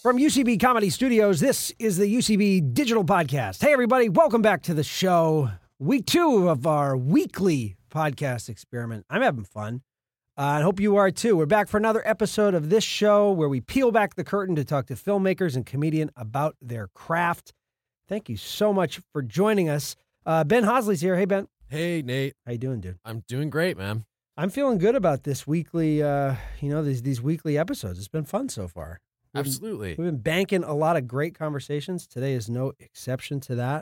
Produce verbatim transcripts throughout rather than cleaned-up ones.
From U C B Comedy Studios, this is the U C B Digital Podcast. Hey, everybody, welcome back to the show. Week two of our weekly podcast experiment. I'm having fun. Uh, I hope you are too. We're back for another episode of this show where we peel back the curtain to talk to filmmakers and comedians about their craft. Thank you so much for joining us. Uh, Ben Hosley's here. Hey, Ben. Hey, Nate. How you doing, dude? I'm doing great, man. I'm feeling good about this weekly, uh, you know, these these weekly episodes. It's been fun so far. We've Absolutely. Been, we've been banking a lot of great conversations. Today is no exception to that.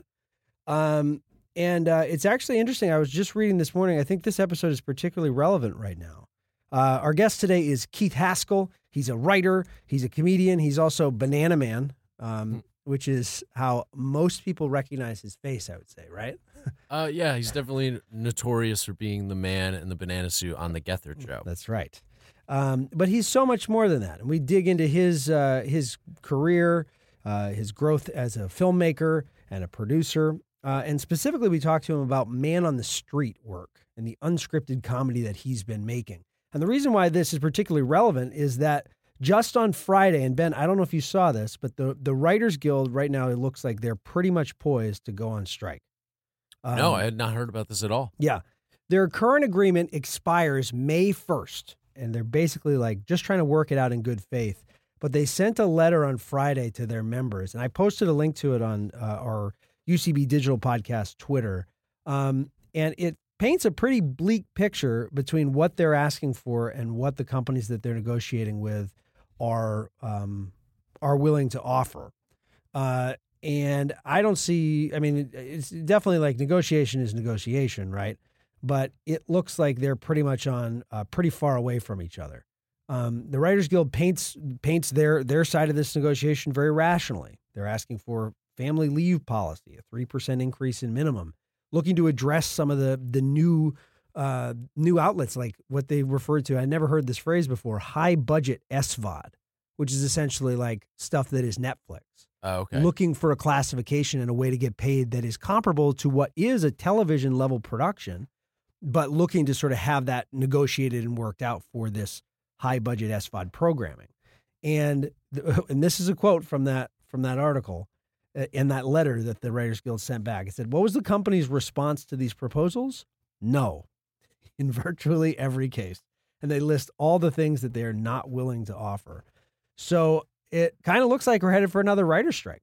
Um, and uh, it's actually interesting. I was just reading this morning. I think this episode is particularly relevant right now. Uh, our guest today is Keith Haskell. He's a writer. He's a comedian. He's also Banana Man, um, which is how most people recognize his face, I would say, right? uh, yeah, he's definitely notorious for being the man in the banana suit on the Gethard show. That's right. Um, but he's so much more than that. And we dig into his uh, his career, uh, his growth as a filmmaker and a producer. Uh, and specifically, we talked to him about man on the street work and the unscripted comedy that he's been making. And the reason why this is particularly relevant is that just on Friday, and Ben, I don't know if you saw this, but the, the Writers Guild right now, it looks like they're pretty much poised to go on strike. Um, no, I had not heard about this at all. Yeah. Their current agreement expires May first. And they're basically like just trying to work it out in good faith. But they sent a letter on Friday to their members. And I posted a link to it on uh, our U C B Digital Podcast Twitter. Um, and it paints a pretty bleak picture between what they're asking for and what the companies that they're negotiating with are um, are willing to offer. Uh, and I don't see, I mean, it's definitely like negotiation is negotiation, right? But it looks like they're pretty much on uh, pretty far away from each other. Um, the Writers Guild paints paints their their side of this negotiation very rationally. They're asking for family leave policy, a three percent increase in minimum, looking to address some of the the new uh, new outlets, like what they referred to. I never heard this phrase before: high budget S V O D, which is essentially like stuff that is Netflix. Oh, okay. Looking for a classification and a way to get paid that is comparable to what is a television level production, but looking to sort of have that negotiated and worked out for this high budget S V O D programming. And and this is a quote from that from that article uh, in that letter that the Writers Guild sent back. It said, "What was the company's response to these proposals? No, in virtually every case." And they list all the things that they are not willing to offer. So it kind of looks like we're headed for another writer's strike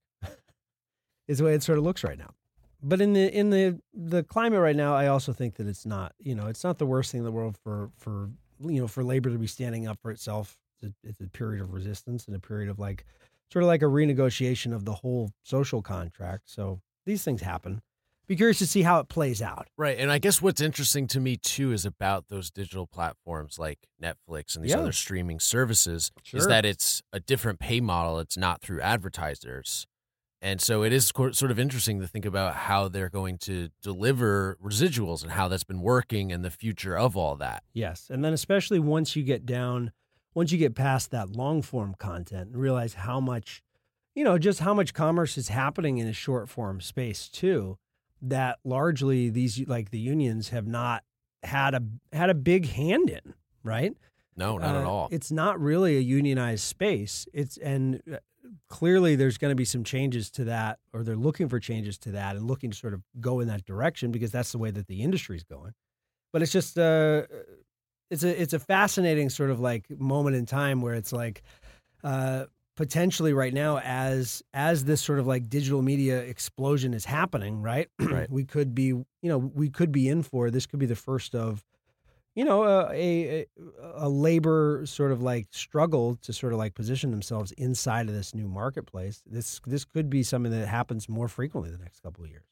is the way it sort of looks right now. But in the in the the climate right now, I also think that it's not, you know, it's not the worst thing in the world for for you know for labor to be standing up for itself. It's a, it's a period of resistance and a period of like sort of like a renegotiation of the whole social contract. So these things happen. Be curious to see how it plays out. Right. And I guess what's interesting to me, too, is about those digital platforms like Netflix and these Yeah. other streaming services Sure. is that it's a different pay model. It's not through advertisers. And so it is co- sort of interesting to think about how they're going to deliver residuals and how that's been working and the future of all that. Yes. And then especially once you get down, once you get past that long form content and realize how much, you know, just how much commerce is happening in a short form space too, that largely these, like the unions have not had a, had a big hand in, right? No, not Uh, at all. It's not really a unionized space. It's, and uh, clearly there's going to be some changes to that, or they're looking for changes to that and looking to sort of go in that direction because that's the way that the industry is going. But it's just, uh, it's a, it's a fascinating sort of like moment in time where it's like, uh, potentially right now as, as this sort of like digital media explosion is happening, right? Right. We could be, you know, we could be in for, this could be the first of, you know, uh, a, a a labor sort of like struggle to sort of like position themselves inside of this new marketplace. This this could be something that happens more frequently the next couple of years,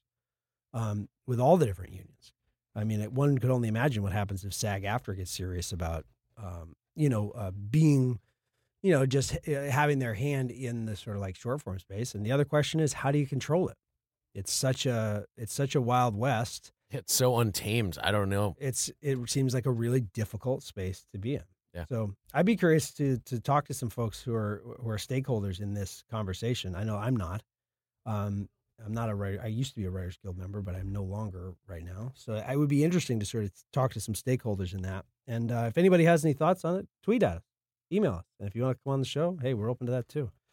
um, with all the different unions. I mean, it, one could only imagine what happens if SAG-AFTRA gets serious about, um, you know, uh, being, you know, just uh, having their hand in the sort of like short form space. And the other question is, how do you control it? It's such a it's such a wild west. It's so untamed. I don't know. It's it seems like a really difficult space to be in. Yeah. So I'd be curious to to talk to some folks who are who are stakeholders in this conversation. I know I'm not. Um, I'm not a writer. I used to be a Writers Guild member, but I'm no longer right now. So it would be interesting to sort of talk to some stakeholders in that. And uh, if anybody has any thoughts on it, tweet at us, email us. And if you want to come on the show, hey, we're open to that too.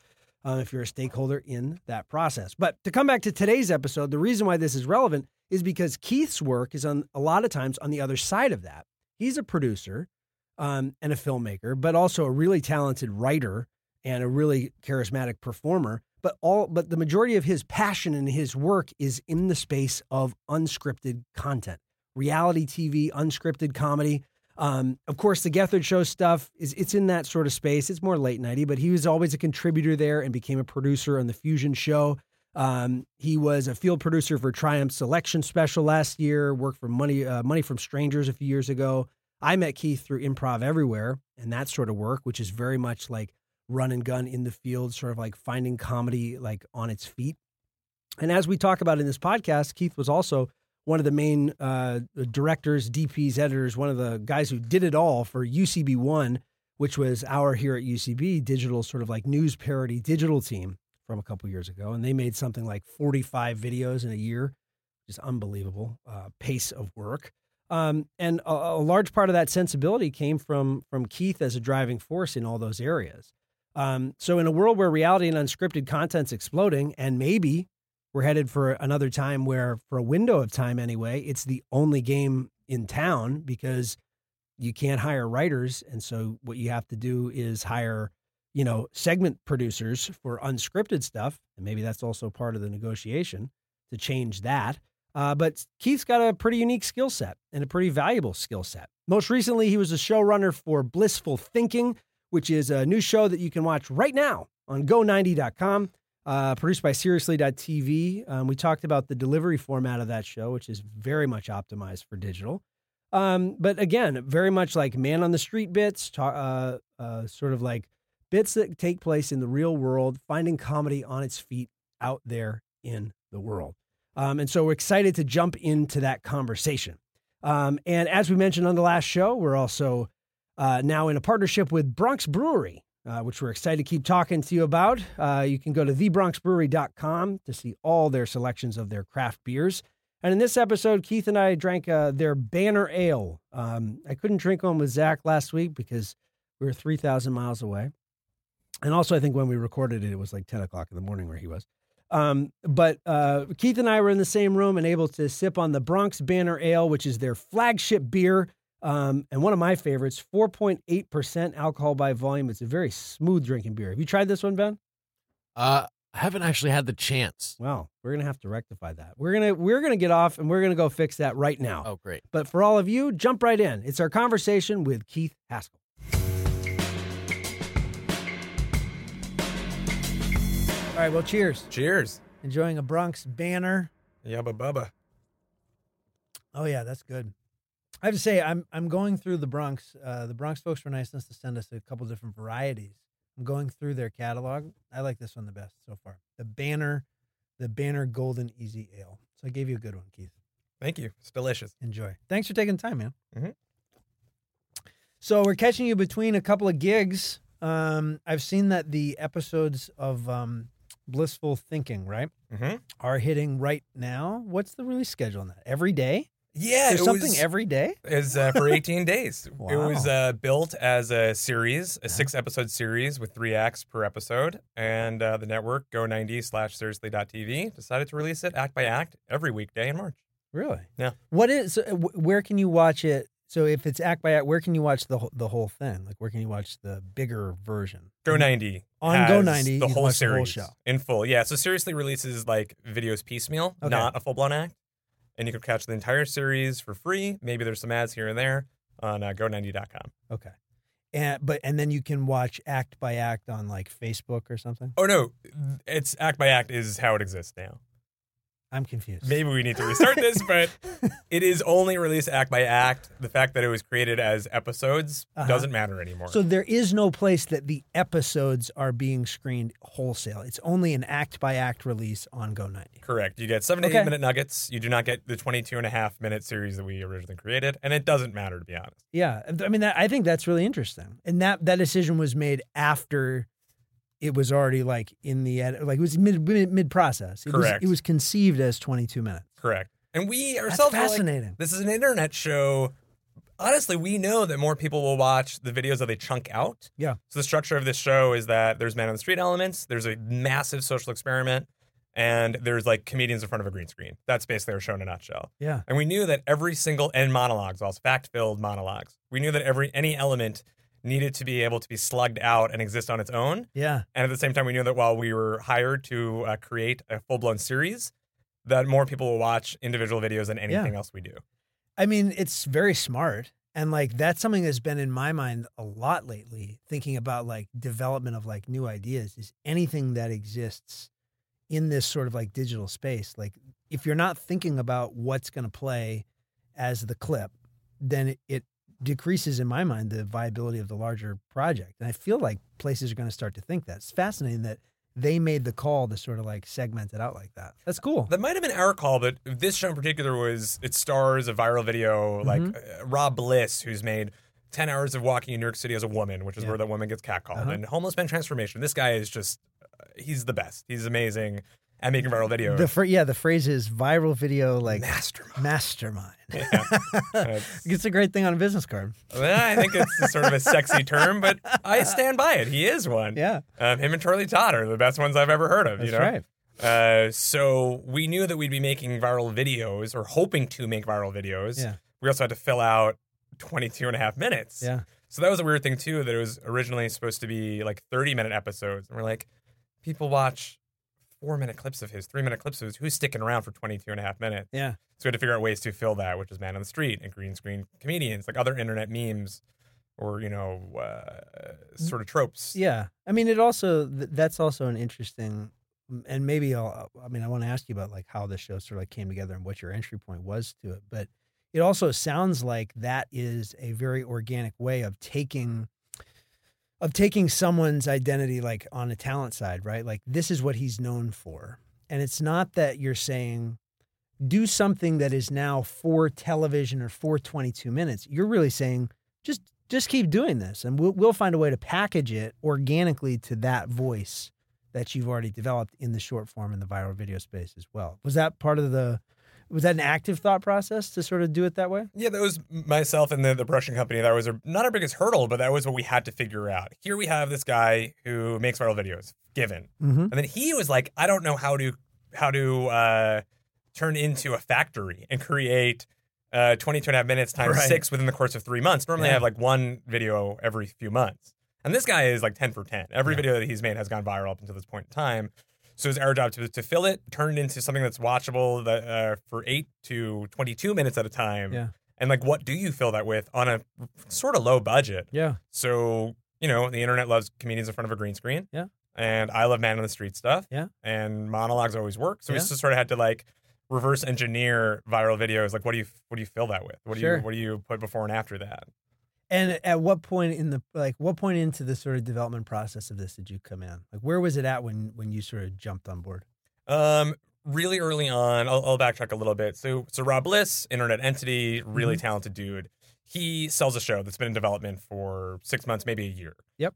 uh, if you're a stakeholder in that process. But to come back to today's episode, the reason why this is relevant is because Keith's work is on a lot of times on the other side of that. He's a producer um, and a filmmaker, but also a really talented writer and a really charismatic performer. But all, but the majority of his passion and his work is in the space of unscripted content, reality T V, unscripted comedy. Um, of course, the Gethard Show stuff is it's in that sort of space. It's more late nighty, but he was always a contributor there and became a producer on the Fusion Show. Um, he was a field producer for Triumph's Selection Special last year. Worked for Money uh, Money from Strangers a few years ago. I met Keith through Improv Everywhere and that sort of work, which is very much like run and gun in the field, sort of like finding comedy like on its feet. And as we talk about in this podcast, Keith was also one of the main uh, directors, D Ps, editors, one of the guys who did it all for U C B one, which was our here at U C B digital sort of like news parody digital team from a couple years ago. And they made something like forty-five videos in a year, just unbelievable uh, pace of work. Um, and a, a large part of that sensibility came from from Keith as a driving force in all those areas. Um, so in a world where reality and unscripted content's exploding, and maybe we're headed for another time where, for a window of time anyway, it's the only game in town because you can't hire writers. And so what you have to do is hire, you know, segment producers for unscripted stuff. And maybe that's also part of the negotiation to change that. Uh, but Keith's got a pretty unique skill set and a pretty valuable skill set. Most recently, he was a showrunner for Blissful Thinking, which is a new show that you can watch right now on go ninety dot com, uh, produced by seriously dot t v. Um, we talked about the delivery format of that show, which is very much optimized for digital. Um, but again, very much like man on the street bits, ta- uh, uh, sort of like bits that take place in the real world, finding comedy on its feet out there in the world. Um, and so we're excited to jump into that conversation. Um, and as we mentioned on the last show, we're also Uh, now in a partnership with Bronx Brewery, uh, which we're excited to keep talking to you about. Uh, you can go to the bronx brewery dot com to see all their selections of their craft beers. And in this episode, Keith and I drank uh, their Banner Ale. Um, I couldn't drink one with Zach last week because we were three thousand miles away. And also, I think when we recorded it, it was like ten o'clock in the morning where he was. Um, but uh, Keith and I were in the same room and able to sip on the Bronx Banner Ale, which is their flagship beer. Um, and one of my favorites, four point eight percent alcohol by volume. It's a very smooth drinking beer. Have you tried this one, Ben? Uh, I haven't actually had the chance. Well, we're going to have to rectify that. We're going to, we're going to get off and we're going to go fix that right now. Oh, great. But for all of you, jump right in. It's our conversation with Keith Haskell. All right. Well, cheers. Cheers. Enjoying a Bronx Banner. Yabba bubba. Oh yeah, that's good. I have to say, I'm I'm going through the Bronx. Uh, the Bronx folks were nice enough to send us a couple different varieties. I'm going through their catalog. I like this one the best so far. The Banner, the Banner Golden Easy Ale. So I gave you a good one, Keith. Thank you. It's delicious. Enjoy. Thanks for taking the time, man. Mm-hmm. So we're catching you between a couple of gigs. Um, I've seen that the episodes of um, Blissful Thinking, right, Mm-hmm. are hitting right now. What's the release schedule on that? Every day? Yeah, There's it something was, every day? Is uh, for eighteen days. Wow. It was uh, built as a series, a six-episode series with three acts per episode, and uh, the network, go ninety slash seriously dot t v, decided to release it act by act every weekday in March. Really? Yeah. What is? Uh, where can you watch it? So if it's act by act, where can you watch the whole, the whole thing? Like where can you watch the bigger version? Go ninety On has Go ninety, the you whole watch the whole series show. in full. Yeah, so Seriously releases like videos piecemeal, Okay. not a full-blown act. And you can catch the entire series for free. Maybe there's some ads here and there on uh, go ninety dot com. Okay. And but and then you can watch act by act on like Facebook or something. Oh, no. It's act by act is how it exists now. I'm confused. Maybe we need to restart this, but it is only released act by act. The fact that it was created as episodes Uh-huh. doesn't matter anymore. So there is no place that the episodes are being screened wholesale. It's only an act by act release on Go ninety. Correct. You get seven to Okay. eight minute nuggets. You do not get the twenty-two and a half minute series that we originally created. And it doesn't matter, to be honest. Yeah, I mean, that, I think that's really interesting. And that that decision was made after it was already like in the edit, like it was mid mid, mid process. It Correct. Was, it was conceived as twenty-two minutes. Correct. And we That's ourselves are like, fascinating. this is an internet show. honestly, we know that more people will watch the videos that they chunk out. Yeah. So the structure of this show is that there's man on the street elements, there's a massive social experiment, and there's like comedians in front of a green screen. That's basically our show in a nutshell. Yeah. And we knew that every single and monologues, also fact-filled monologues. We knew that every any element needed to be able to be slugged out and exist on its own. Yeah. And at the same time, we knew that while we were hired to uh, create a full-blown series, that more people will watch individual videos than anything Yeah. else we do. I mean, it's very smart. And like, that's something that's been in my mind a lot lately, thinking about like development of like new ideas is anything that exists in this sort of like digital space. Like if you're not thinking about what's going to play as the clip, then it, it decreases in my mind the viability of the larger project. And I feel like places are going to start to think that. It's fascinating that they made the call to sort of like segment it out like that. That's cool. That might have been our call, but this show in particular was, it stars a viral video, like Mm-hmm. uh, Rob Bliss, who's made ten hours of walking in New York City as a woman, which is Yeah. where that woman gets catcalled, Uh-huh. and Homeless Man Transformation. This guy is just, uh, he's the best. He's amazing at making viral videos. The fr- yeah, the phrase is viral video like Mastermind. mastermind. Yeah. It's- It's a great thing on a business card. Well, I think it's sort of a sexy term, but I stand by it. He is one. Yeah. Um, him and Charlie Todd are the best ones I've ever heard of. That's you know? right. Uh, so we knew that we'd be making viral videos or hoping to make viral videos. Yeah. We also had to fill out twenty-two and a half minutes. Yeah. So that was a weird thing, too, that it was originally supposed to be like thirty minute episodes. And we're like, people watch four minute clips of his, three minute clips of his. Who's sticking around for twenty-two and a half minutes? Yeah. So we had to figure out ways to fill that, which is man on the street and green screen comedians, like other internet memes or, you know, uh, sort of tropes. Yeah. I mean, it also, th- that's also an interesting, and maybe I'll, I mean, I want to ask you about like how the show sort of like came together and what your entry point was to it. But it also sounds like that is a very organic way of taking, of taking someone's identity like on a talent side, right? Like this is what he's known for. And it's not that you're saying, do something that is now for television or for twenty-two minutes. You're really saying, just just keep doing this, and we'll we'll find a way to package it organically to that voice that you've already developed in the short form and the viral video space as well. Was that part of the? Was that an active thought process to sort of do it that way? Yeah, that was myself and the, the production company. That was a, not our biggest hurdle, but that was what we had to figure out. Here we have this guy who makes viral videos, Given. Mm-hmm. And then he was like, I don't know how to how to uh, turn into a factory and create uh, twenty-two and a half minutes times Right. six within the course of three months. Normally Yeah. I have like one video every few months. And this guy is like ten for ten. Every Yeah. video that he's made has gone viral up until this point in time. So it's our job to, to fill it, turn it into something that's watchable that, uh, for eight to twenty-two minutes at a time. Yeah. And like, what do you fill that with on a sort of low budget? Yeah. So, you know, the internet loves comedians in front of a green screen. Yeah. And I love man on the street stuff. Yeah. And monologues always work. So we Yeah. just sort of had to like reverse engineer viral videos. Like, what do you what do you fill that with? What do Sure. you what do you put before and after that? And at what point in the like what point into the sort of development process of this did you come in? Like where was it at when when you sort of jumped on board? Um, really early on, I'll, I'll backtrack a little bit. So, so Rob Bliss, internet entity, really Mm-hmm. talented dude. He sells a show that's been in development for six months, maybe a year. Yep.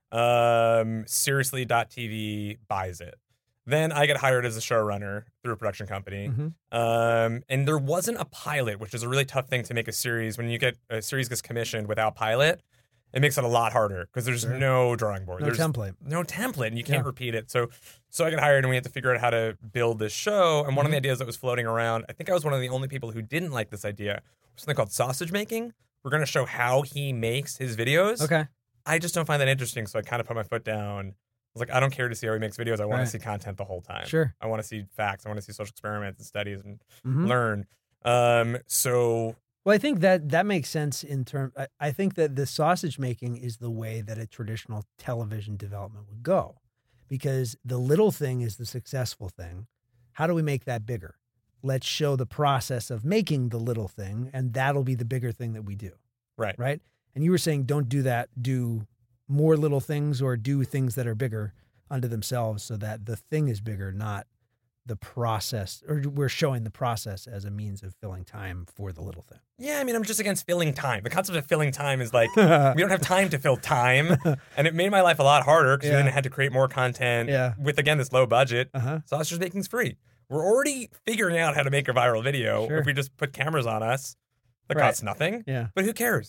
Um, Seriously dot T V buys it. Then I get hired as a showrunner through a production company. Mm-hmm. Um, and there wasn't a pilot, which is a really tough thing to make a series. When you get a series gets commissioned without pilot, it makes it a lot harder because there's Sure. no drawing board. No there's template. no template, and you can't Yeah. repeat it. So, so I got hired, and we had to figure out how to build this show. And one of the Mhm. ideas that was floating around, I think I was one of the only people who didn't like this idea, was something called sausage making. We're going to show how he makes his videos. Okay. I just don't find that interesting, so I kind of put my foot down. I was like, I don't care to see how he makes videos. I want Right. to see content the whole time. Sure. I want to see facts. I want to see social experiments and studies and Mhm. learn. Um, so Well, I think that that makes sense in term. I, I think that the sausage making is the way that a traditional television development would go, because the little thing is the successful thing. How do we make that bigger? Let's show the process of making the little thing, and that'll be the bigger thing that we do. Right. Right. And you were saying, don't do that. Do more little things, or do things that are bigger unto themselves, so that the thing is bigger, not the process, or we're showing the process as a means of filling time for the little thing. yeah, I mean, I'm just against filling time. The concept of filling time is like, we don't have time to fill time. And it made my life a lot harder because Yeah. then I had to create more content Yeah. with, again, this low budget. Uh-huh. Sausage making's free. We're already figuring out how to make a viral video. Sure. If we just put cameras on us, that Right. costs nothing. Yeah. But who cares?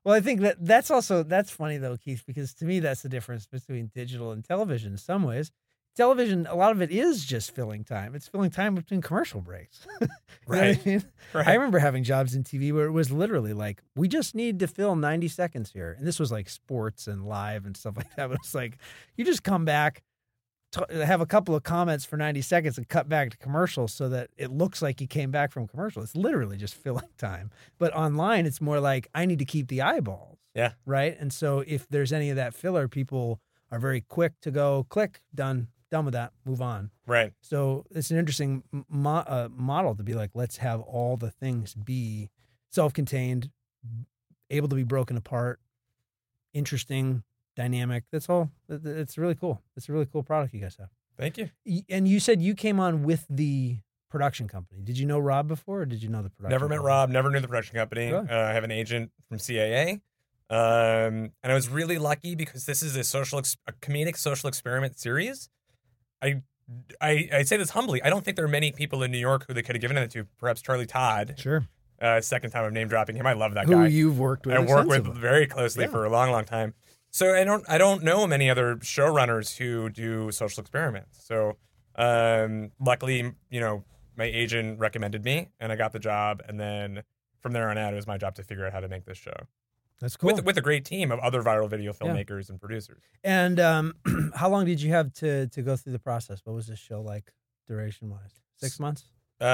Well, I think that that's also that's funny though, Keith, because to me that's the difference between digital and television. In some ways, television, a lot of it is just filling time. It's filling time between commercial breaks. You know what I Right. mean? Right. I remember having jobs in T V where it was literally like, we just need to fill ninety seconds here, and this was like sports and live and stuff like that. But it's like you just come back, t- have a couple of comments for ninety seconds, and cut back to commercial so that it looks like you came back from commercial. It's literally just filling time. But online, it's more like I need to keep the eyeballs. Yeah. Right. And so if there's any of that filler, people are very quick to go click, done, done with that, move on. Right. So it's an interesting mo- uh, model to be like, let's have all the things be self-contained, able to be broken apart, interesting, dynamic. That's all. It's really cool. It's a really cool product you guys have. Thank you. Y- And you said you came on with the production company. Did you know Rob before, or did you know the production Never met company? Rob. Never knew the production company. Good. Uh, I have an agent from C A A. Um, and I was really lucky because this is a social, ex- a comedic social experiment series. I, I, I say this humbly. I don't think there are many people in New York who they could have given it to. Perhaps Charlie Todd. Sure. Uh, second time I'm name dropping him. I love that Who guy. you've worked with I work with extensively. very closely Yeah. for a long, long time. So I don't, I don't know many other showrunners who do social experiments. So, um, luckily, you know, my agent recommended me, and I got the job. And then from there on out, it was my job to figure out how to make this show That's cool. with with a great team of other viral video Yeah. filmmakers and producers. And um, how long did you have to to go through the process? What was this show like, duration wise? Six months.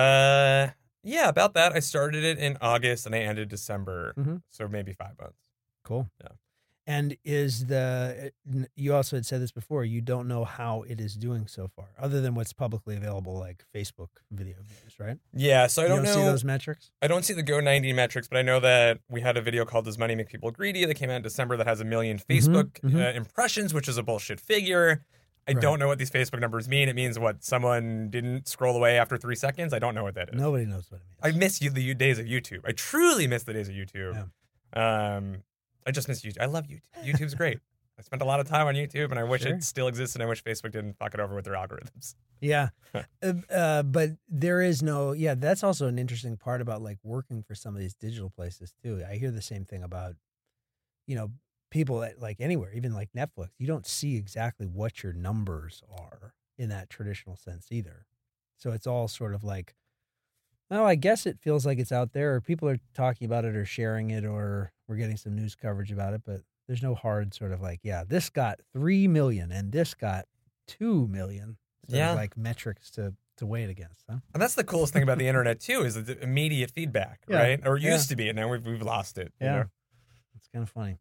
Uh, yeah, about that. I started it in August and I ended December, Mhm. so maybe five months. Cool. Yeah. And is the you also had said this before? You don't know how it is doing so far, other than what's publicly available, like Facebook video views, right? Yeah, so I You don't, don't know. see those metrics. I don't see the Go ninety metrics, but I know that we had a video called "Does Money Make People Greedy?" that came out in December that has a million Facebook mhm. Uh, impressions, which is a bullshit figure. I Right. don't know what these Facebook numbers mean. It means what someone didn't scroll away after three seconds. I don't know what that is. Nobody knows what it I means. miss you the days of YouTube. I truly miss the days of YouTube. Um, I just miss YouTube. I love YouTube. YouTube's great. I spent a lot of time on YouTube, and I wish Sure. it still exists, and I wish Facebook didn't fuck it over with their algorithms. Yeah, uh, uh, but there is no. Yeah, that's also an interesting part about like working for some of these digital places too. I hear the same thing about, you know, people at like anywhere, even like Netflix. You don't see exactly what your numbers are in that traditional sense either. So it's all sort of like, oh, I guess it feels like it's out there, or people are talking about it, or sharing it, or we're getting some news coverage about it, but there's no hard sort of like, yeah, this got three million and this got two million. Sort Yeah. of like metrics to to weigh it against, huh? And that's the coolest thing about the internet too, is the immediate feedback, Yeah. right? Or it Yeah. used to be, and now we've we've lost it. you Yeah. know? It's kind of funny.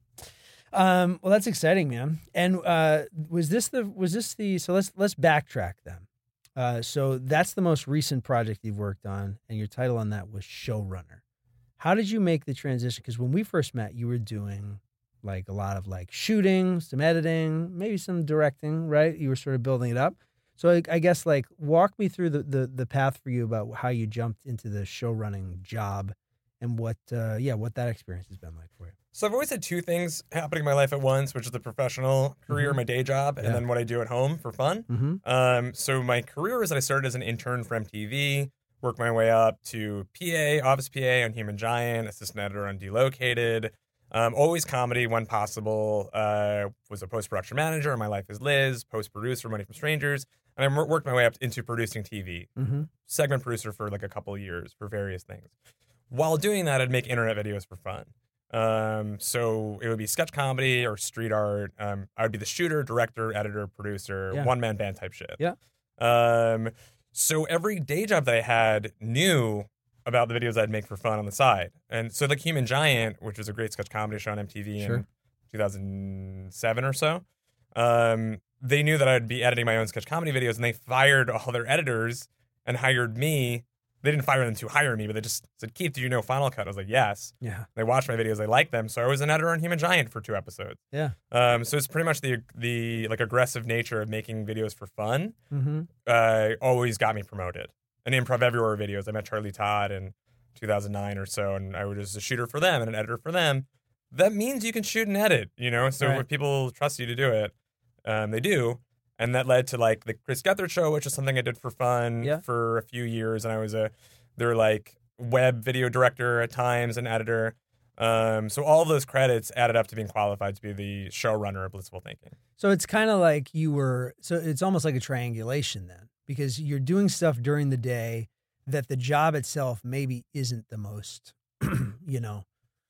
Um, well, that's exciting, man. And uh, was this the was this the so let's let's backtrack then. Uh, so that's the most recent project you've worked on, and your title on that was showrunner. How did you make the transition? Because when we first met, you were doing like a lot of like shooting, some editing, maybe some directing, right? You were sort of building it up. So I, I guess like walk me through the, the the path for you about how you jumped into the show running job, and what uh, yeah what that experience has been like for you. So I've always had two things happening in my life at once, which is the professional career, Mhm. my day job, and Yeah. then what I do at home for fun. Mm-hmm. Um, so my career is that I started as an intern for M T V, worked my way up to P A, office P A on Human Giant, assistant editor on Delocated, um, always comedy when possible. Uh, was a post production manager on My Life Is Liz, post producer Money from Strangers, and I worked my way up into producing T V, Mm-hmm. segment producer for like a couple of years for various things. While doing that, I'd make internet videos for fun. Um, so it would be sketch comedy or street art. Um, I would be the shooter, director, editor, producer, Yeah. one man band type shit. Yeah. Um, so every day job that I had knew about the videos I'd make for fun on the side. And so like Human Giant, which was a great sketch comedy show on M T V Sure. in two thousand seven or so, um, they knew that I'd be editing my own sketch comedy videos, and they fired all their editors and hired me. They didn't fire them to hire me, but they just said, Keith, do you know Final Cut? I was like, yes. Yeah. They watched my videos, they liked them, so I was an editor on Human Giant for two episodes. Yeah. Um, so it's pretty much the the like aggressive nature of making videos for fun Mm-hmm. uh, always got me promoted. And Improv Everywhere videos, I met Charlie Todd in two thousand nine or so, and I was a shooter for them and an editor for them. That means you can shoot and edit, you know? So Right. if people trust you to do it, um, they do. And that led to like the Chris Gethard show, which is something I did for fun Yeah. for a few years. And I was a, their like web video director at times and editor. Um, so all those credits added up to being qualified to be the showrunner of Blissful Thinking. So it's kind of like you were, so it's almost like a triangulation then, because you're doing stuff during the day that the job itself maybe isn't the most, you know,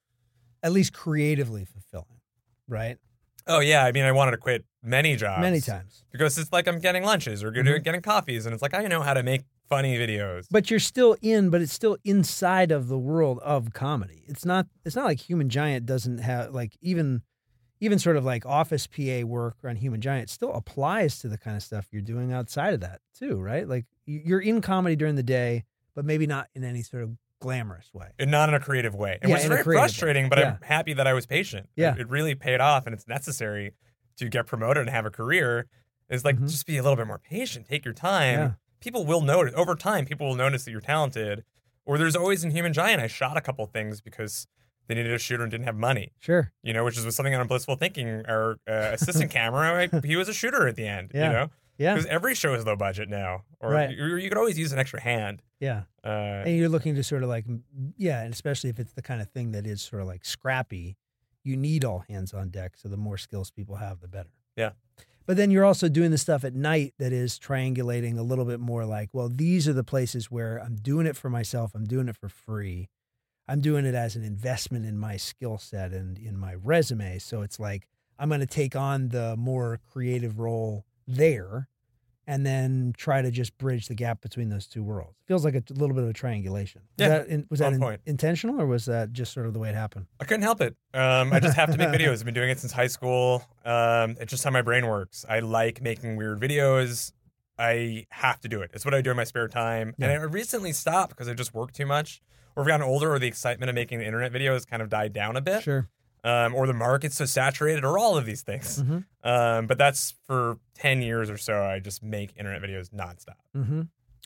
at least creatively fulfilling, right? Oh, yeah. I mean, I wanted to quit many jobs. Many times. Because it's like I'm getting lunches or Mhm. getting coffees, and it's like, I know how to make funny videos. But you're still in, but it's still inside of the world of comedy. It's not, it's not like Human Giant doesn't have, like, even, even sort of like office P A work on Human Giant still applies to the kind of stuff you're doing outside of that too, right? Like y- you're in comedy during the day, but maybe not in any sort of glamorous way. And not in a creative way. And Yeah, which is in a very creative way. frustrating, but Yeah. I'm happy that I was patient. Yeah. It, it really paid off, and it's necessary to get promoted and have a career. Is like, Mhm. just be a little bit more patient. Take your time. Yeah. People will notice. Over time, people will notice that you're talented. Or there's always in Human Giant, I shot a couple things because they needed a shooter and didn't have money. Sure. You know, which is something on Blissful Thinking. Our uh, assistant camera, like, he was a shooter at the end. Yeah. You know, Yeah. because every show is low budget now, or Right. you, you could always use an extra hand. Yeah. Uh, And you're looking to sort of like, m- yeah, and especially if it's the kind of thing that is sort of like scrappy, you need all hands on deck. So the more skills people have, the better. Yeah. But then you're also doing the stuff at night that is triangulating a little bit more like, well, these are the places where I'm doing it for myself. I'm doing it for free. I'm doing it as an investment in my skill set and in my resume. So it's like, I'm going to take on the more creative role there and then try to just bridge the gap between those two worlds. Feels like a t- little bit of a triangulation. Was Yeah, that, in, was that on in- point. intentional or was that just sort of the way it happened? I couldn't help it. Um, I just have to make videos. I've been doing it since high school. Um, it's just how my brain works. I like making weird videos. I have to do it. It's what I do in my spare time. Yeah. And I recently stopped because I just work too much. Or I've gotten older, or the excitement of making the internet videos kind of died down a bit. Sure. Um, or the market's so saturated, or all of these things. Mm-hmm. Um, but that's for ten years or so. I just make internet videos nonstop. Mm-hmm.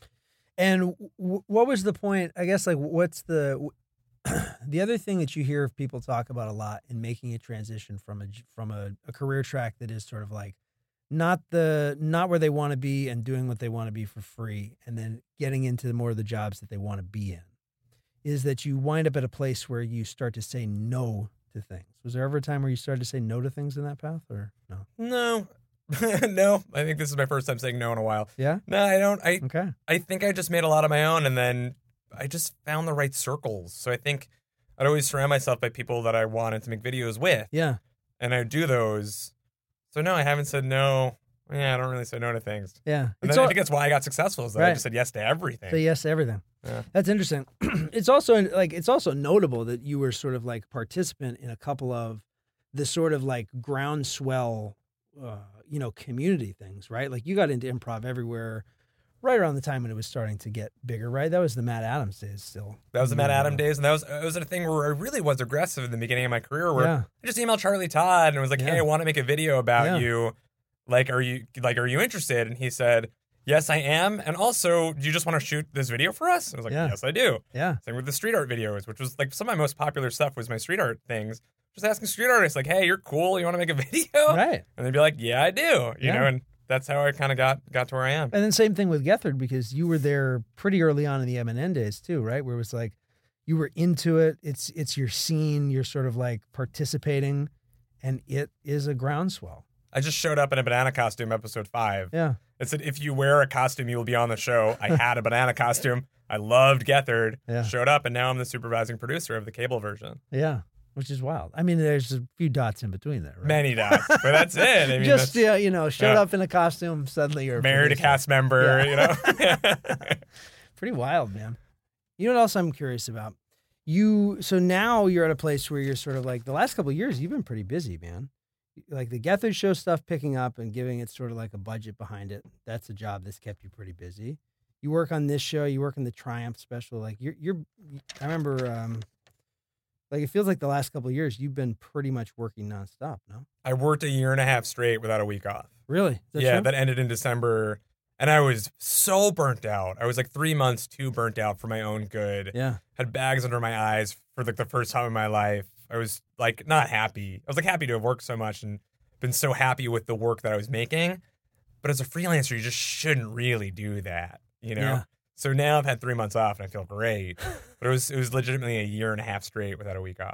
And w- what was the point? I guess like what's the the other thing that you hear people talk about a lot in making a transition from a j- from a, a career track that is sort of like not the not where they want to be and doing what they want to be for free, and then getting into more of the jobs that they want to be in, is that you wind up at a place where you start to say no to things. Was there ever a time where you started to say no to things in that path, or no? No. No. I think this is my first time saying no in a while. Yeah. No, I don't. I Okay. I think I just made a lot of my own, and then I just found the right circles. So I think I'd always surround myself by people that I wanted to make videos with, Yeah. and I do those. So no, I haven't said no. Yeah, I don't really say no to things. Yeah. And It's then I all- think that's why I got successful, is that I Right. just said yes to everything. Say yes to everything. Yeah. That's interesting. It's also like it's also notable that you were sort of like participant in a couple of the sort of like groundswell, uh, you know, community things, right? Like you got into improv everywhere right around the time when it was starting to get bigger, right? That was the Matt Adams days still. That was the Matt Yeah. Adam days, and that was it was a thing where I really was aggressive in the beginning of my career, where Yeah. I just emailed Charlie Todd and was like, Yeah. "Hey, I want to make a video about Yeah. you. Like, are you like are you interested?" And he said, "Yes, I am. And also, do you just want to shoot this video for us?" And I was like, Yeah. "Yes, I do." Yeah. Same with the street art videos, which was like some of my most popular stuff was my street art things. Just asking street artists, like, "Hey, you're cool. You want to make a video?" Right. And they'd be like, "Yeah, I do." You Yeah. know, and that's how I kind of got got to where I am. And then same thing with Gethard, because you were there pretty early on in the M and N days too, right? Where it was like you were into it. It's it's your scene. You're sort of like participating, and it is a groundswell. I just showed up in a banana costume, episode five. Yeah. It said, "If you wear a costume, you will be on the show." I had a banana costume. I loved Gethard. Yeah. Showed up, and now I'm the supervising producer of the cable version. Yeah. Which is wild. I mean, there's a few dots in between there, right? Many dots, but that's it. I mean, Just, that's yeah, you know, showed yeah. up in a costume, suddenly you're married a producer. cast member, you know? Pretty wild, man. You know what else I'm curious about? You, so now you're at a place where you're sort of like, the last couple of years, you've been pretty busy, man. Like the Gethard show stuff picking up and giving it sort of like a budget behind it. That's a job that's kept you pretty busy. You work on this show, you work on the Triumph special. Like you're, you're, I remember, um, like it feels like the last couple of years, you've been pretty much working nonstop, no? I worked a year and a half straight without a week off. Really? Is that yeah, true? that ended in December. And I was so burnt out. I was like three months too burnt out for my own good. Yeah. Had bags under my eyes for like the first time in my life. I was like not happy. I was like happy to have worked so much and been so happy with the work that I was making. But as a freelancer, you just shouldn't really do that, you know? Yeah. So now I've had three months off and I feel great. But it was it was legitimately a year and a half straight without a week off.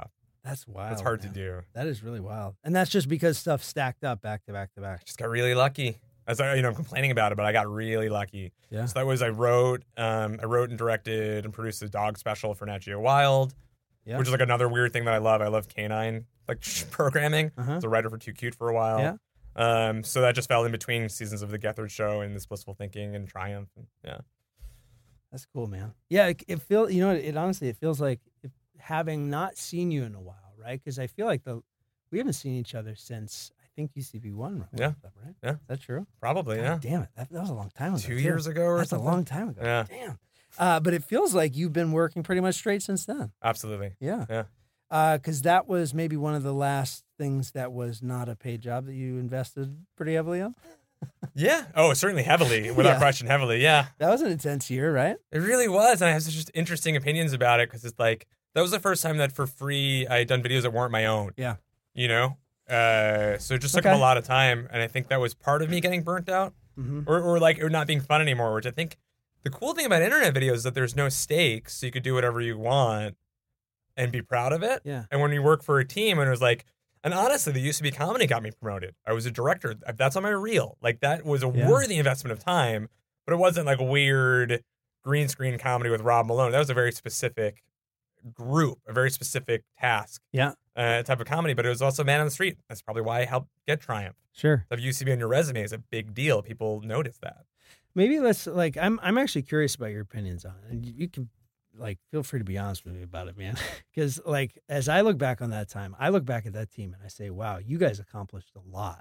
That's wild. It's hard man. to do. That is really wild. And that's just because stuff stacked up back to back to back. Just got really lucky. As I, you know, I'm complaining about it, but I got really lucky. Yeah. So that was I wrote, um, I wrote and directed and produced a dog special for Nat Geo Wild, Yeah. which is like another weird thing that I love. I love canine like programming. Uh-huh. I was a writer for Too Cute for a while. Yeah. Um, so that just fell in between seasons of the Gethard Show and This Blissful Thinking and Triumph. And, yeah. That's cool, man. Yeah, it, it feels, you know, it, it honestly, it feels like if, having not seen you in a while, right? Because I feel like the we haven't seen each other since, I think, U C B one. Yeah. Right? Yeah. Is that true? Probably, God yeah. damn it. That, that was a long time ago. Two too. years ago or That's something. a long time ago. Yeah. Damn. Uh, but it feels like you've been working pretty much straight since then. Absolutely. Yeah. Yeah. Because uh, that was maybe one of the last things that was not a paid job that you invested pretty heavily on. Yeah. Oh, certainly heavily, without Yeah. question, heavily. Yeah. That was an intense year, right? It really was. And I have such just interesting opinions about it because it's like, that was the first time that for free I had done videos that weren't my own. Yeah. You know? Uh, so it just took Okay. up a lot of time. And I think that was part of me getting burnt out Mm-hmm. or, or like it not being fun anymore, which I think the cool thing about internet videos is that there's no stakes. So you could do whatever you want and be proud of it. Yeah. And when you work for a team and it was like, and honestly, the U C B comedy got me promoted. I was a director. That's on my reel. Like that was a Yeah. worthy investment of time, but it wasn't like a weird green screen comedy with Rob Malone. That was a very specific group, a very specific task, Yeah. uh, type of comedy. But it was also Man on the Street. That's probably why I helped get Triumph. Sure. To have U C B on your resume is a big deal. People notice that. Maybe let's like I'm I'm actually curious about your opinions on it. And you, you can like feel free to be honest with me about it, man. Because like as I look back on that time, I look back at that team and I say, wow, you guys accomplished a lot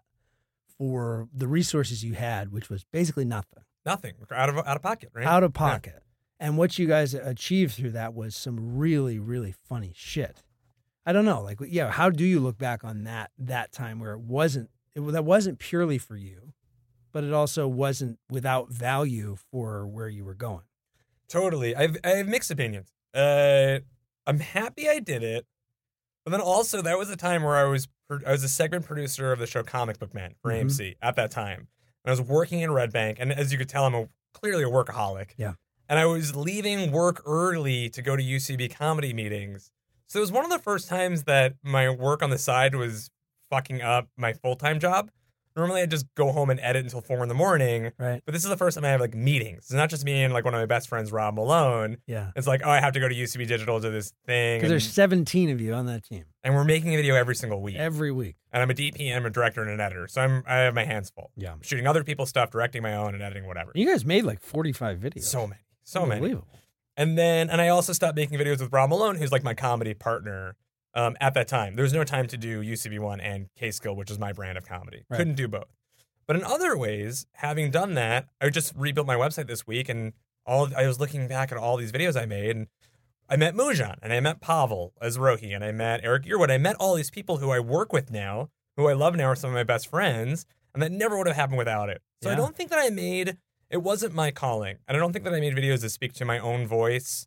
for the resources you had, which was basically nothing. Nothing out of out of pocket, right? Out of pocket. And what you guys achieved through that was some really, really funny shit. I don't know, like, yeah, how do you look back on that that time where it wasn't, it, that wasn't purely for you, but it also wasn't without value for where you were going? Totally. I've I have mixed opinions. Uh, I'm happy I did it, but then also that was a time where I was I was a segment producer of the show Comic Book Man for Mhm. A M C at that time, and I was working in Red Bank. And as you could tell, I'm a, clearly a workaholic. Yeah. And I was leaving work early to go to U C B comedy meetings. So it was one of the first times that my work on the side was fucking up my full time job. Normally, I just go home and edit until four in the morning. Right. But this is the first time I have like meetings. It's not just me and like one of my best friends, Rob Malone. Yeah. It's like, oh, I have to go to U C B Digital to this thing. Because And, there's seventeen of you on that team and we're making a video every single week. every week. And I'm a D P, I'm a director and an editor. So I'm I have my hands full. Yeah. I'm shooting other people's stuff, directing my own and editing whatever. You guys made like forty-five videos. So many. So many. Unbelievable. And then, and I also stopped making videos with Rob Malone, who's like my comedy partner um, at that time. There was no time to do U C B one and K-Skill, which is my brand of comedy. Right. Couldn't do both. But in other ways, having done that, I just rebuilt my website this week, and all I was looking back at all these videos I made, and I met Mujan, and I met Pavel as Rohi, and I met Eric Yearwood. I met all these people who I work with now, who I love now, are some of my best friends, and that never would have happened without it. So Yeah. I don't think that I made, it wasn't my calling, and I don't think that I made videos that speak to my own voice,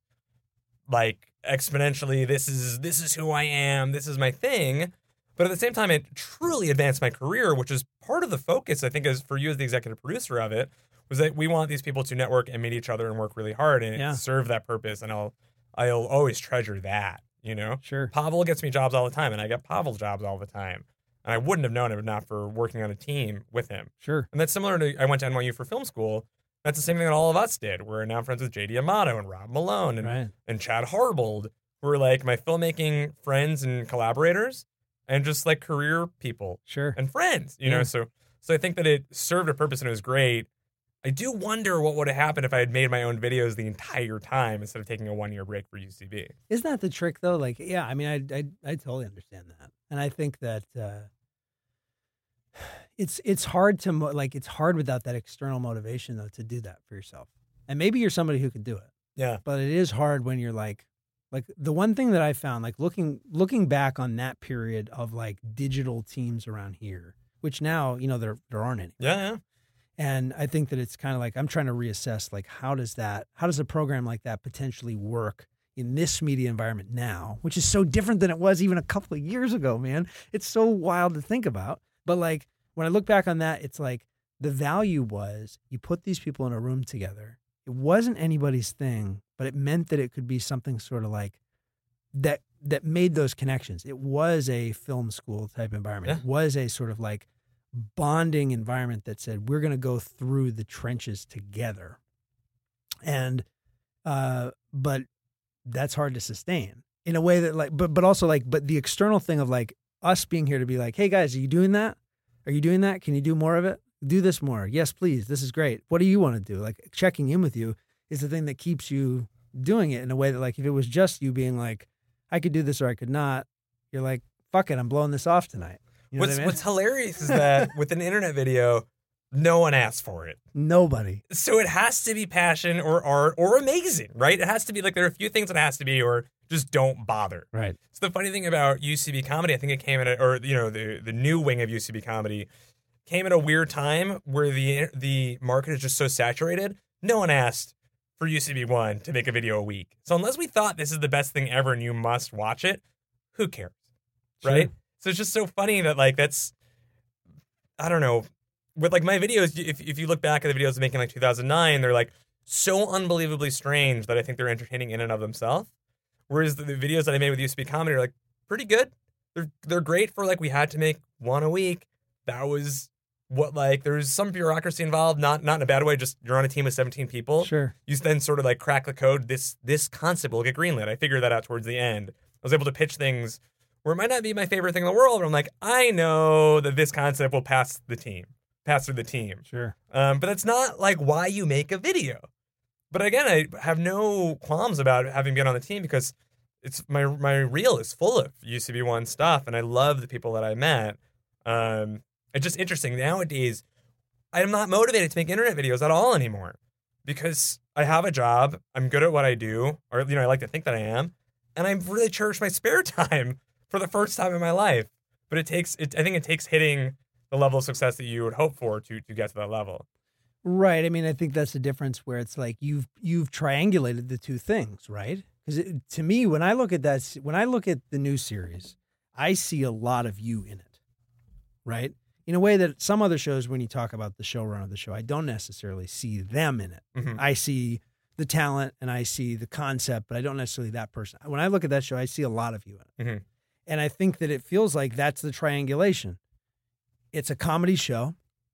like exponentially, this is this is who I am, this is my thing. But at the same time, it truly advanced my career, which is part of the focus, I think, as for you as the executive producer of it, was that we want these people to network and meet each other and work really hard and Yeah. serve that purpose. And I'll I'll always treasure that, you know? Sure. Pavel gets me jobs all the time, and I get Pavel jobs all the time. And I wouldn't have known it if not for working on a team with him. Sure. And that's similar to, I went to N Y U for film school. That's the same thing that all of us did. We're now friends with J D Amato and Rob Malone and, Right. and Chad Harbold, who are like my filmmaking friends and collaborators and just like career people Sure. and friends, you know? Yeah. So, so I think that it served a purpose and it was great. I do wonder what would have happened if I had made my own videos the entire time instead of taking a one year break for U C B. Isn't that the trick, though? Like, yeah, I mean, I, I, I totally understand that, and I think that uh, it's it's hard to mo- like it's hard without that external motivation, though, to do that for yourself. And maybe you're somebody who can do it, Yeah. but it is hard when you're like, like the one thing that I found, like looking looking back on that period of like digital teams around here, which now you know there there aren't any. Yeah. Yeah. And I think that it's kind of like I'm trying to reassess, like, how does that, how does a program like that potentially work in this media environment now, which is so different than it was even a couple of years ago, man. It's so wild to think about. But like, when I look back on that, it's like the value was you put these people in a room together. It wasn't anybody's thing, but it meant that it could be something sort of like that that made those connections. It was a film school type environment. Yeah. It was a sort of like bonding environment that said, we're going to go through the trenches together. And, uh, but that's hard to sustain in a way that like, but, but also like, but the external thing of like us being here to be like, hey guys, are you doing that? Are you doing that? Can you do more of it? Do this more. Yes, please. This is great. What do you want to do? Like checking in with you is the thing that keeps you doing it in a way that like, if it was just you being like, I could do this or I could not, you're like, fuck it, I'm blowing this off tonight. You know what's what I mean? what's hilarious is that with an internet video, no one asks for it. Nobody. So it has to be passion or art or amazing, right? It has to be like there are a few things it has to be, or just don't bother. Right. So the funny thing about U C B comedy, I think it came at a, or you know the the new wing of U C B comedy came at a weird time where the the market is just so saturated. No one asked for U C B one to make a video a week. So unless we thought this is the best thing ever and you must watch it, who cares, Sure. right? So it's just so funny that like that's, I don't know, with like my videos, if if you look back at the videos making like two thousand nine, they're like so unbelievably strange that I think they're entertaining in and of themselves. Whereas the, the videos that I made with U C B comedy are like pretty good. They're they're great for like we had to make one a week. That was what like there's some bureaucracy involved, not not in a bad way. Just you're on a team of seventeen people. Sure. You then sort of like crack the code. This this concept will get greenlit. I figured that out towards the end. I was able to pitch things where it might not be my favorite thing in the world, but I'm like, I know that this concept will pass the team, pass through the team. Sure. Um, but that's not like why you make a video. But again, I have no qualms about having been on the team because it's my my reel is full of U C B one stuff, and I love the people that I met. Um, it's just interesting nowadays. I'm not motivated to make internet videos at all anymore because I have a job. I'm good at what I do, or you know, I like to think that I am, and I really cherish my spare time for the first time in my life. But it takes, it, I think, it takes hitting the level of success that you would hope for to to get to that level. Right. I mean, I think that's the difference where it's like you've you've triangulated the two things, right? Because to me, when I look at that, when I look at the new series, I see a lot of you in it, right? In a way that some other shows, when you talk about the showrunner of the show, I don't necessarily see them in it. Mm-hmm. I see the talent and I see the concept, but I don't necessarily that person. When I look at that show, I see a lot of you in it. Mm-hmm. And I think that it feels like that's the triangulation. It's a comedy show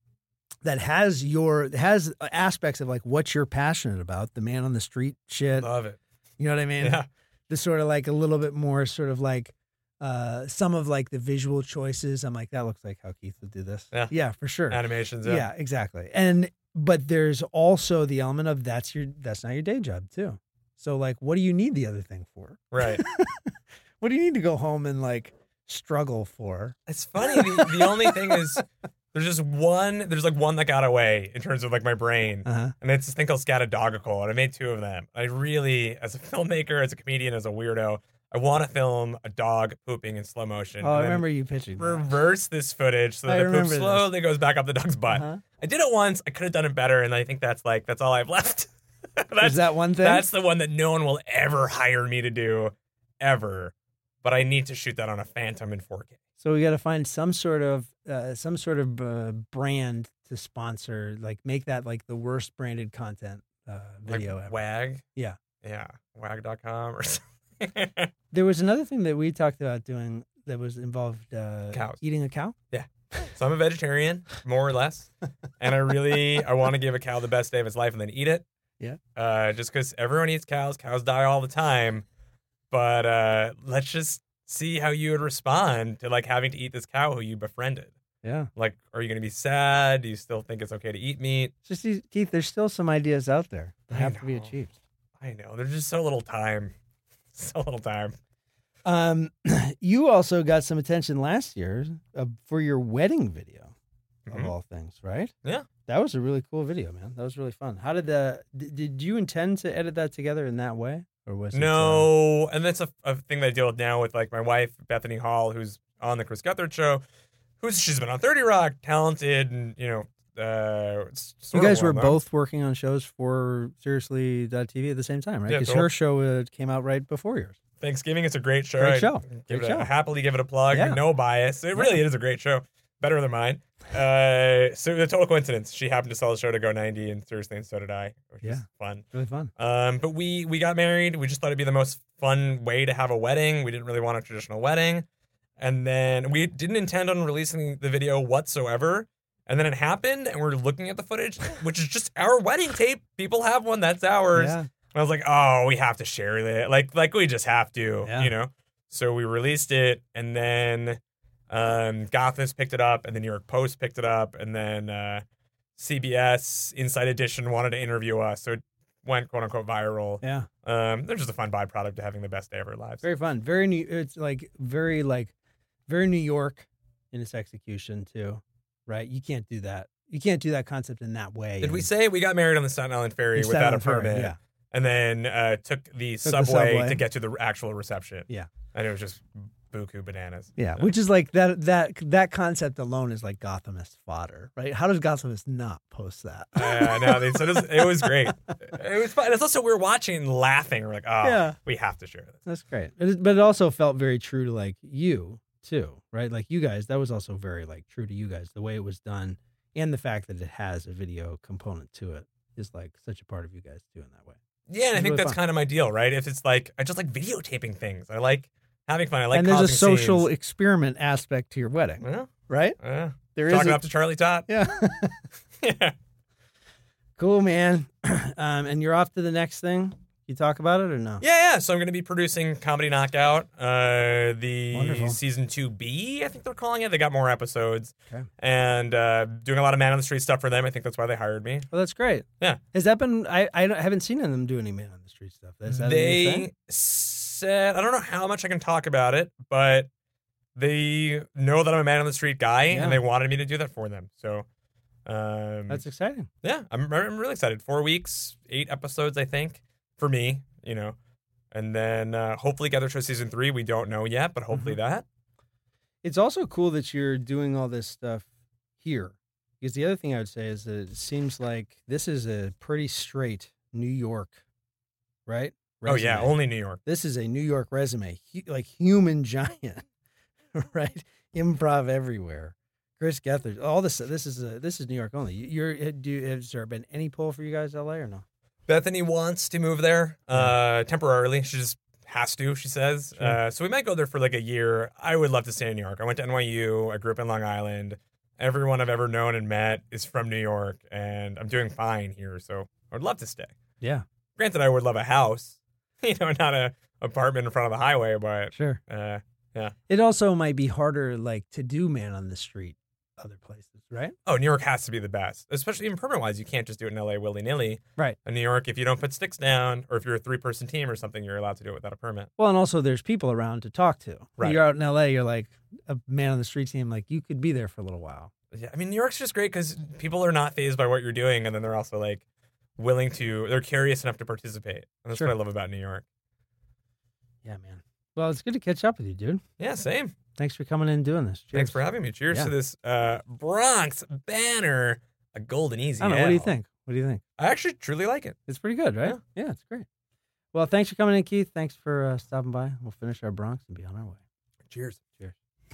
that has your has aspects of like what you're passionate about, the man on the street shit. Love it. You know what I mean? Yeah. The sort of like a little bit more sort of like uh, some of like the visual choices. I'm like, that looks like how Keith would do this. Yeah. Yeah, for sure. Animations. Yeah. Yeah. exactly. And but there's also the element of that's your that's not your day job too. So like, what do you need the other thing for? Right. What do you need to go home and like struggle for? It's funny. The, the only thing is there's just one, there's like one that got away in terms of like my brain. Uh-huh. And it's this thing called Scatadoggical. And I made two of them. I really, as a filmmaker, as a comedian, as a weirdo, I want to film a dog pooping in slow motion. Oh, I and then remember you pitching that. reverse this footage so I that the poop remember this. slowly goes back up the dog's butt. Uh-huh. I did it once. I could have done it better. And I think that's like, that's all I have left. that's, Is that one thing? That's the one that no one will ever hire me to do, ever. But I need to shoot that on a Phantom in four K. So we got to find some sort of uh, some sort of uh, brand to sponsor, like make that like the worst branded content uh, video Like ever. Wag. Yeah. Yeah. Wag dot com or something. There was another thing that we talked about doing that was involved uh, Cows. eating a cow. So I'm a vegetarian, more or less. And I really, I want to give a cow the best day of its life and then eat it. Yeah. Uh, just because everyone eats cows. Cows die all the time. But uh, let's just see how you would respond to like having to eat this cow who you befriended. Yeah. Like, are you going to be sad? Do you still think it's okay to eat meat? Just these, Keith, there's still some ideas out there that I have to be know. achieved. I know. There's just so little time. So little time. Um, you also got some attention last year uh, for your wedding video, Mhm. of all things, right? Yeah. That was a really cool video, man. That was really fun. How did the did, did you intend to edit that together in that way, or was it, uh, No, and that's a, a thing that I deal with now with like my wife, Bethany Hall, who's on the Chris Guthert show, who's she's been on thirty Rock, talented, and you know, uh, s- you sort of guys were well-known. both working on shows for Seriously dot T V at the same time, right? Yeah, Because totally. her show uh, came out right before yours. Thankksgiving. It's a great show. Great I show. Give Great it a, show. happily give it a plug. Yeah. No bias. It really is a great show. better than mine. Uh, so the total coincidence. She happened to sell the show to Go ninety, and seriously, and so did I, which Yeah. is fun. Really fun. Um, but we we got married. We just thought it'd be the most fun way to have a wedding. We didn't really want a traditional wedding, and then we didn't intend on releasing the video whatsoever. And then it happened, and we're looking at the footage, which is just our wedding tape. People have one that's ours. Yeah. And I was like, oh, we have to share it. Like, like we just have to, Yeah. you know. So we released it, and then um, Gothamist picked it up, and the New York Post picked it up, and then uh, C B S Inside Edition wanted to interview us, so it went quote unquote viral. Yeah. Um, they're just a fun byproduct of having the best day of our lives. Very fun. Very new. It's like very like very New York in its execution too, right? You can't do that. You can't do that concept in that way. Did we And- say we got married on the Staten Island ferry in Staten without a Island Ferry, permit? Yeah. And then uh, took the Took the subway, subway. to get to the actual reception. Yeah. And it was just buku bananas. Yeah, So- which is like that that that concept alone is like Gothamist fodder, right? How does Gothamist not post that? Uh, no, they, so it was, it was great. It was fun. It's also we were watching and laughing. We're like, oh, Yeah. we have to share this. That's great. It is- but it also felt very true to like you too, right? Like you guys, that was also very like true to you guys. The way it was done and the fact that it has a video component to it is like such a part of you guys too in that way. Yeah, and I It's think really that's fun. kind of my deal, right? If it's like I just like videotaping things. I like having fun. I like and there's a causing social scenes. experiment aspect to your wedding, Well, right? uh, There is chalk it a- up to Charlie Tot. Yeah. Yeah. Cool, man. um, and you're off to the next thing. You talk about it or no? Yeah, yeah. So I'm going to be producing Comedy Knockout, uh, the Wonderful. season two B, I think they're calling it. They got more episodes. Okay. And uh, doing a lot of man on the street stuff for them. I think that's why they hired me. Well, that's great. Yeah. Has that been? I I don't- haven't seen them do any man on the street stuff. Is that a new They thing? said, I don't know how much I can talk about it, but they know that I'm a man on the street guy, Yeah. and they wanted me to do that for them. So, um, That's exciting. yeah, I'm, I'm really excited. Four weeks, eight episodes, I think, for me, you know. And then uh, hopefully Gather Show season three. We don't know yet, but hopefully Mm-hmm. that. It's also cool that you're doing all this stuff here. Because the other thing I would say is that it seems like this is a pretty straight New York, right? Oh, yeah, resume. only New York. This is a New York resume, Hu- like human giant, right? Improv everywhere. Chris Gethard, all this. This is a, this is New York only. You're do you, has there been any pull for you guys, L A or no? Bethany wants to move there uh, temporarily. She just has to, she says. Sure. Uh, so we might go there for like a year. I would love to stay in New York. I went to N Y U. I grew up in Long Island. Everyone I've ever known and met is from New York, and I'm doing fine here. So I would love to stay. Yeah, Granted, I would love a house, you know, not a apartment in front of the highway, but sure. uh, yeah. It also might be harder, like to do man on the street, other places, right? Oh, New York has to be the best, especially even permit wise. You can't just do it in L A willy nilly. Right. In New York, if you don't put sticks down, or if you're a three person team or something, you're allowed to do it without a permit. Well, and also there's people around to talk to. Right. You're out in L A, you're like a man on the street team, like you could be there for a little while. Yeah, I mean, New York's just great because people are not fazed by what you're doing, and then they're also like willing to, they're curious enough to participate. And that's Sure. what I love about New York. Yeah, man. Well, it's good to catch up with you, dude. Yeah, same. Thanks for coming in and doing this. Cheers. Thanks for having me. Cheers Yeah. to this uh, Bronx banner, a golden easy. I don't know. What do you ale. think? What do you think? I actually truly like it. It's pretty good, right? Yeah, it's great. Well, thanks for coming in, Keith. Thanks for uh, stopping by. We'll finish our Bronx and be on our way. Cheers. Cheers.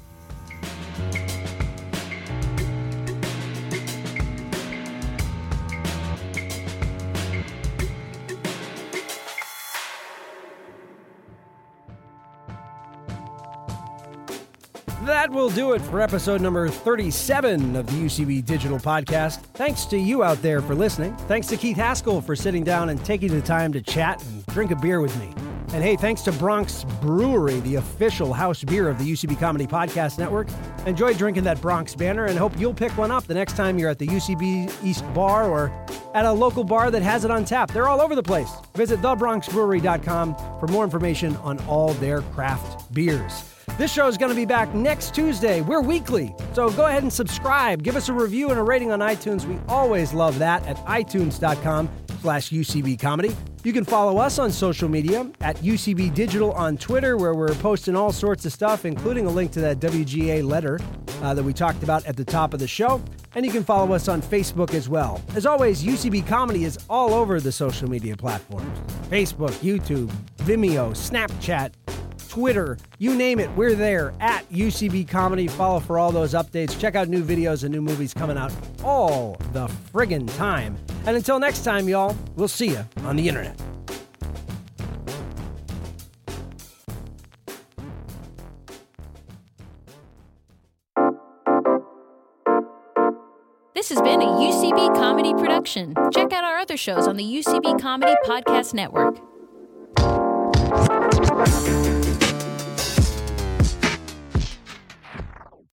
That will do it for episode number thirty-seven of the U C B Digital Podcast. Thanks to you out there for listening. Thanks to Keith Haskell for sitting down and taking the time to chat and drink a beer with me. And hey, thanks to Bronx Brewery, the official house beer of the U C B Comedy Podcast Network. Enjoy drinking that Bronx banner and hope you'll pick one up the next time you're at the U C B East Bar or at a local bar that has it on tap. They're all over the place. Visit the bronx brewery dot com for more information on all their craft beers. This show is going to be back next Tuesday. We're weekly, so go ahead and subscribe. Give us a review and a rating on iTunes. We always love that at itunes dot com slash U C B Comedy. You can follow us on social media at U C B Digital on Twitter, where we're posting all sorts of stuff, including a link to that W G A letter uh, that we talked about at the top of the show. And you can follow us on Facebook as well. As always, U C B Comedy is all over the social media platforms. Facebook, YouTube, Vimeo, Snapchat, Twitter, you name it, we're there at U C B Comedy. Follow for all those updates. Check out new videos and new movies coming out all the friggin' time. And until next time, y'all, we'll see you on the internet. This has been a U C B Comedy production. Check out our other shows on the U C B Comedy Podcast Network.